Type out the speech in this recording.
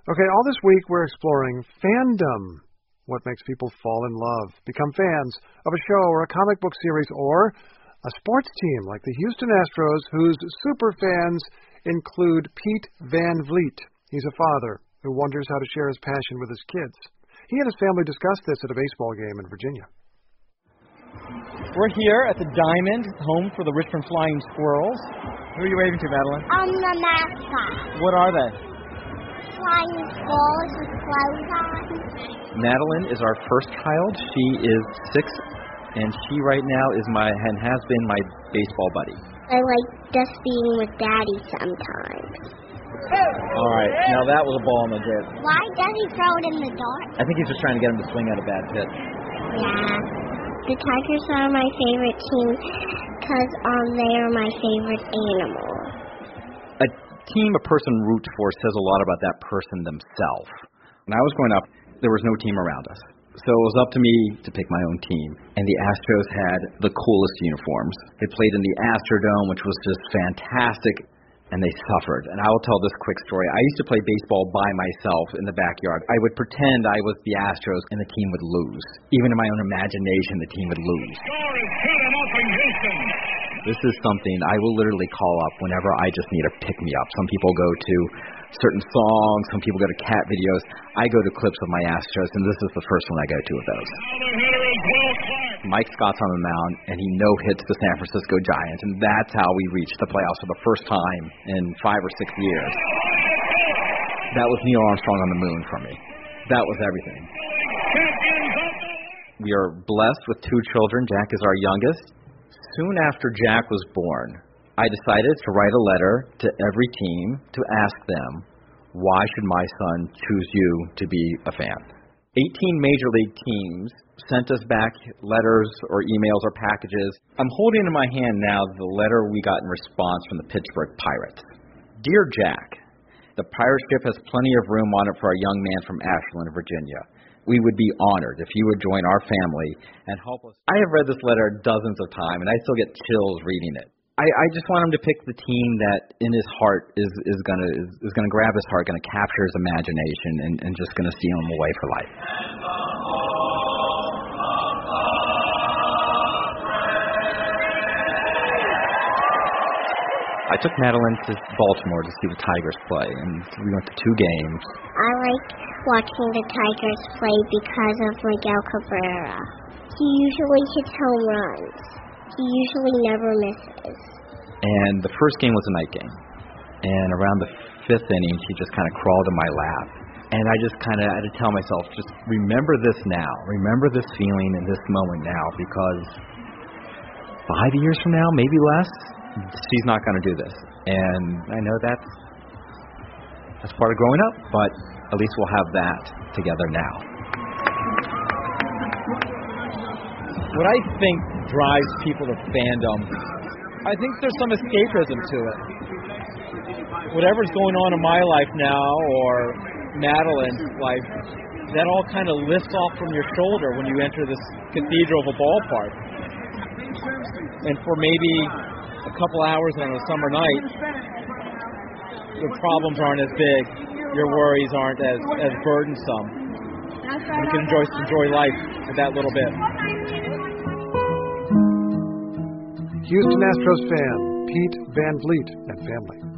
Okay, all this week we're exploring fandom. What makes people fall in love, become fans of a show or a comic book series or a sports team like the Houston Astros, whose super fans include Pete Van Vliet. He's a father who wonders how to share his passion with his kids. He and his family discussed this at a baseball game in Virginia. We're here at the Diamond, home for the Richmond Flying Squirrels. Who are you waving to, Madeline? I'm the mascot. What are they? Flying squirrels with clothes on. Madeline is our first child. She is 6, and she right now is and has been my baseball buddy. I like just being with Daddy sometimes. All right, now that was a ball in the dirt. Why does he throw it in the dark? I think he's just trying to get him to swing at a bad pitch. Yeah. The Tigers are my favorite team because they are my favorite animal. A team a person roots for says a lot about that person themselves. When I was growing up, there was no team around us. So it was up to me to pick my own team. And the Astros had the coolest uniforms. They played in the Astrodome, which was just fantastic, and they suffered. And I will tell this quick story. I used to play baseball by myself in the backyard. I would pretend I was the Astros and the team would lose. Even in my own imagination, the team would lose. This is something I will literally call up whenever I just need a pick-me-up. Some people go to certain songs, some people go to cat videos. I go to clips of my Astros, and this is the first one I go to of those. Mike Scott's on the mound, and he no-hits the San Francisco Giants, and that's how we reached the playoffs for the first time in 5 or 6 years. That was Neil Armstrong on the moon for me. That was everything. We are blessed with 2 children. Jack is our youngest. Soon after Jack was born, I decided to write a letter to every team to ask them, why should my son choose you to be a fan? 18 Major League teams sent us back letters or emails or packages. I'm holding in my hand now the letter we got in response from the Pittsburgh Pirates. Dear Jack, the pirate ship has plenty of room on it for a young man from Ashland, Virginia. We would be honored if you would join our family and help us. I have read this letter dozens of times, and I still get chills reading it. I just want him to pick the team that in his heart is gonna grab his heart, gonna capture his imagination, and just gonna steal him away for life. I took Madeline to Baltimore to see the Tigers play, and we went to 2 games. I like watching the Tigers play because of Miguel Cabrera. He usually hits home runs. He usually never misses. And the first game was a night game. And around the 5th inning, she just kind of crawled in my lap. And I just kind of had to tell myself, just remember this now. Remember this feeling in this moment now, because 5 years from now, maybe less, she's not going to do this. And I know that's part of growing up, but at least we'll have that together now. What I think drives people to fandom, I think there's some escapism to it. Whatever's going on in my life now, or Madeline's life, that all kind of lifts off from your shoulder when you enter this cathedral of a ballpark. And for maybe a couple hours on a summer night, the problems aren't as big, your worries aren't as burdensome. You can enjoy life for that little bit. Houston Astros fan Pete Van Vliet and family.